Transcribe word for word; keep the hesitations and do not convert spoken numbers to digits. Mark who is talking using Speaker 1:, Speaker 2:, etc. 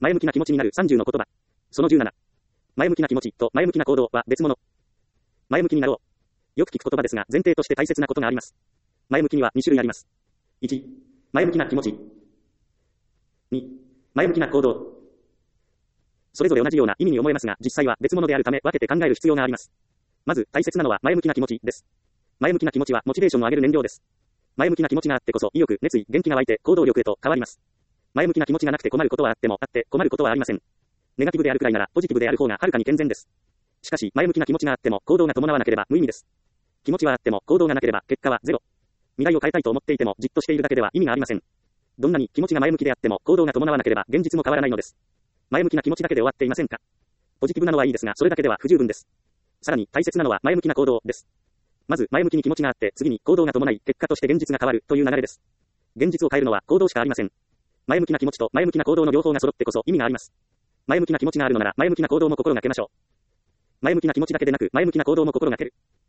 Speaker 1: 前向きな気持ちになるさんじゅうの言葉。そのじゅうなな。前向きな気持ちと前向きな行動は別物。前向きになろう。よく聞く言葉ですが、前提として大切なことがあります。前向きにはに種類あります。いち、前向きな気持ち。に、前向きな行動。それぞれ同じような意味に思えますが、実際は別物であるため分けて考える必要があります。まず、大切なのは前向きな気持ちです。前向きな気持ちはモチベーションを上げる燃料です。前向きな気持ちがあってこそ意欲、熱意、元気が湧いて行動力へと変わります。前向きな気持ちがなくて困ることはあっても、あって困ることはありません。ネガティブであるくらいならポジティブである方がはるかに健全です。しかし、前向きな気持ちがあっても行動が伴わなければ無意味です。気持ちはあっても行動がなければ結果はゼロ。未来を変えたいと思っていてもじっとしているだけでは意味がありません。どんなに気持ちが前向きであっても行動が伴わなければ現実も変わらないのです。前向きな気持ちだけで終わっていませんか？ポジティブなのはいいですが、それだけでは不十分です。さらに大切なのは前向きな行動です。まず前向きに気持ちがあって、次に行動が伴い、結果として現実が変わるという流れです。現実を変えるのは行動しかありません。前向きな気持ちと前向きな行動の両方が揃ってこそ意味があります。前向きな気持ちがあるのなら前向きな行動も心がけましょう。前向きな気持ちだけでなく前向きな行動も心がける。